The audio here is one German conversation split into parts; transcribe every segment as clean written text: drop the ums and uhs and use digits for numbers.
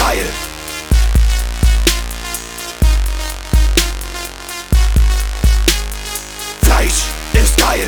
geil. Fleisch ist geil.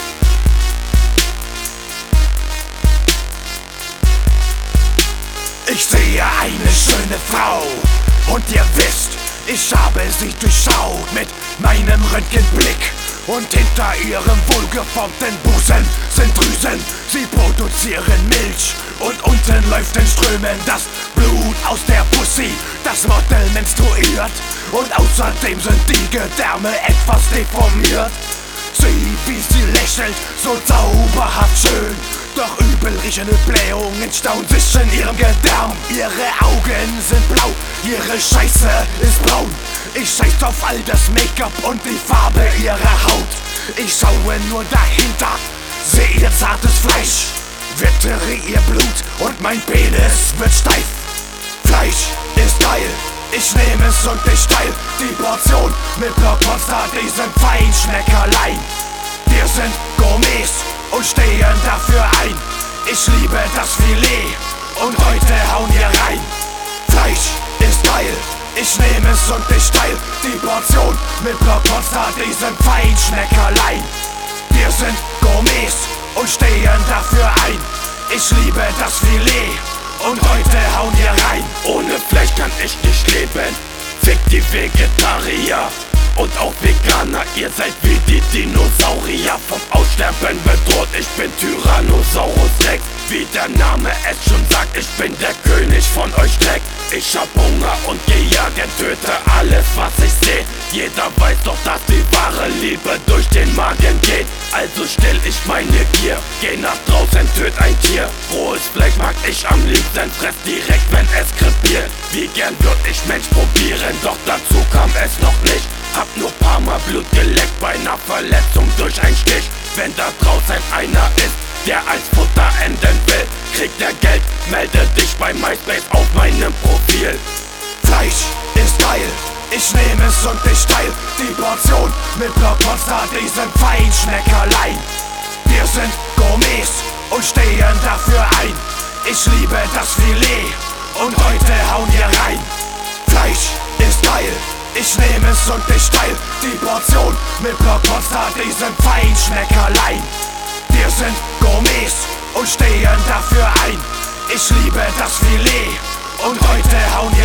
Ich sehe eine schöne Frau und ihr wisst, ich habe sie durchschaut mit meinem Röntgenblick. Und hinter ihrem wohlgeformten Busen sind Drüsen, sie produzieren Milch und unten läuft in Strömen das Blut aus der Pussy. Das Model menstruiert und außerdem sind die Gedärme etwas deformiert. Sieh, wie sie lächelt, so zauberhaft schön. Doch übel riechende Blähungen stauen sich in ihrem Gedärm. Ihre Augen sind blau, ihre Scheiße ist braun. Ich scheiß auf all das Make-up und die Farbe ihrer Haut. Ich schaue nur dahinter, seh ihr zartes Fleisch, wittere ihr Blut und mein Penis wird steif. Fleisch ist geil, ich nehme es und ich teil die Portion mit Blockmonster, diesem Feinschmeckerlein. Wir sind Gourmets und stehen dafür ein. Ich liebe das Filet und heute hauen wir rein. Fleisch ist geil, ich nehme es und ich teil die Portion mit Blockmonster, diesem Feinschmeckerlein. Wir sind Gourmets und stehen dafür ein. Ich liebe das Filet und heute hauen wir rein. Ohne Fleisch kann ich nicht leben. Fick die Vegetarier und auch Veganer, ihr seid wie die Dinosaurier, vom Aussterben bedroht. Ich bin Tyrannosaurus Rex, wie der Name es schon sagt, ich bin der König von euch Dreck. Ich hab Hunger und geh jagen, töte alles was ich seh. Jeder weiß doch, dass die wahre Liebe durch den Magen geht. Also stell ich meine Gier, geh nach draußen, töt ein Tier. Rohes Fleisch mag ich am liebsten, fress direkt, wenn es krepiert. Wie gern würd ich Mensch probieren, doch dazu kam es noch nicht. Hab nur paar Mal Blut geleckt bei einer Verletzung durch einen Stich. Wenn da draußen einer ist, der als Futter enden will, kriegt er Geld, melde dich bei MySpace auf meinem Profil. Fleisch ist geil, ich nehme es und ich teil die Portion mit Blockmonster, diesem Feinschmeckerlein. Wir sind Gourmets und stehen dafür ein. Ich liebe das Filet und heute hauen wir rein. Fleisch ist geil, ich nehme es und ich teil die Portion mit Blockmonster, diesem Feinschmeckerlein. Wir sind Gourmets und stehen dafür ein. Ich liebe das Filet und heute hauen wir rein.